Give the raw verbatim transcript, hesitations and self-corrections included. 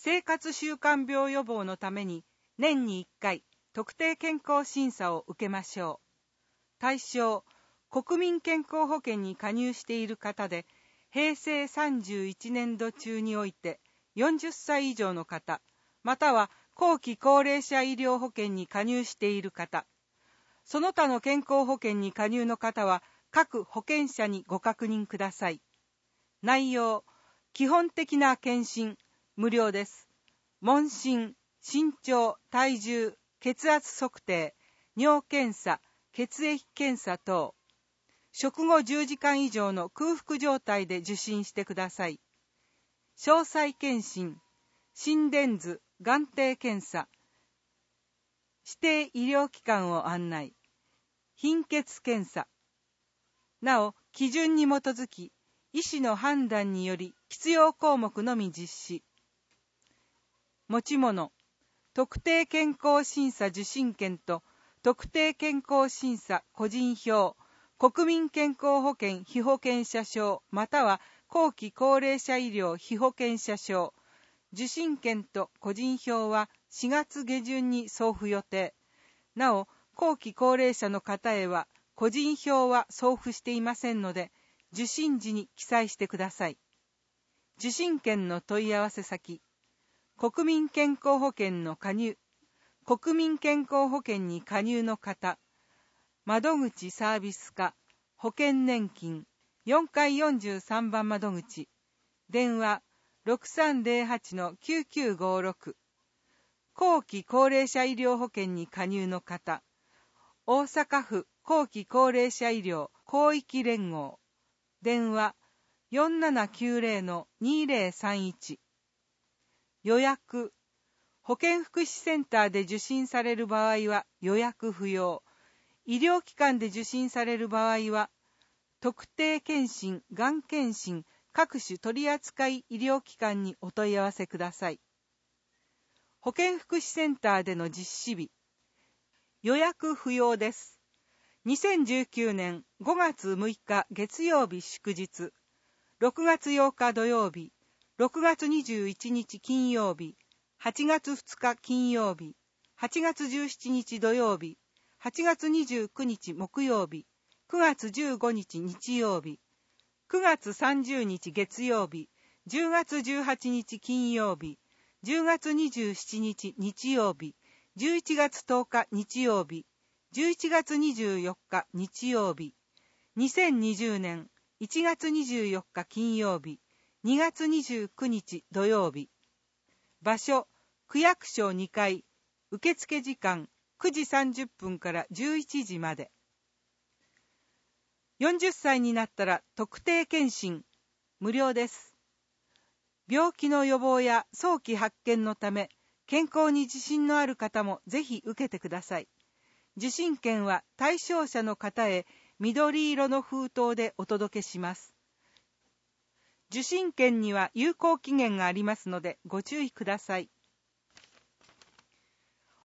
生活習慣病予防のために年にいっかい特定健康審査を受けましょう。対象、国民健康保険に加入している方で、平成さんじゅういちねんど中においてよんじゅっさい以上の方、または後期高齢者医療保険に加入している方、その他の健康保険に加入の方は各保険者にご確認ください。内容、基本的な検診、無料です。問診、身長、体重、血圧測定、尿検査、血液検査等。食後じゅうじかん以上の空腹状態で受診してください。詳細検診、心電図、眼底検査、指定医療機関を案内、貧血検査。なお、基準に基づき、医師の判断により必要項目のみ実施。持ち物、特定健康審査受診券と特定健康審査個人票、国民健康保険被保険者証または後期高齢者医療被保険者証、受診券と個人票はしがつげじゅんに送付予定。なお、後期高齢者の方へは個人票は送付していませんので、受診時に記載してください。受診券の問い合わせ先、国民健康保険の加入、国民健康保険に加入の方、窓口サービス課、保険年金、よんかいよんじゅうさんばん窓口、電話 ろくさんぜろはちのきゅうきゅうごろく、後期高齢者医療保険に加入の方、大阪府後期高齢者医療広域連合、電話 よんななきゅうぜろのにぜろさんいち、予約、保健福祉センターで受診される場合は予約不要、医療機関で受診される場合は、特定健診、がん検診、各種取扱医療機関にお問い合わせください。保健福祉センターでの実施日、予約不要です。にせんじゅうきゅうねんごがつむいか月曜日祝日、ろくがつようか土曜日、ろくがつにじゅういちにち金曜日、はちがつふつか金曜日、はちがつじゅうしちにち土曜日、はちがつにじゅうくにち木曜日、くがつじゅうごにち日曜日、くがつさんじゅうにち月曜日、じゅうがつじゅうはちにち金曜日、じゅうがつにじゅうしちにち日曜日、じゅういちがつとおか日曜日、じゅういちがつにじゅうよっか日曜日、にせんにじゅうねんいちがつにじゅうよっか金曜日、にがつにじゅうくにち土曜日。場所、区役所にかい、受付時間くじさんじゅっぷんからじゅういちじまで。よんじゅっさいになったら特定健診、無料です。病気の予防や早期発見のため、健康に自信のある方もぜひ受けてください。受診券は対象者の方へ緑色の封筒でお届けします。受診券には有効期限がありますのでご注意ください。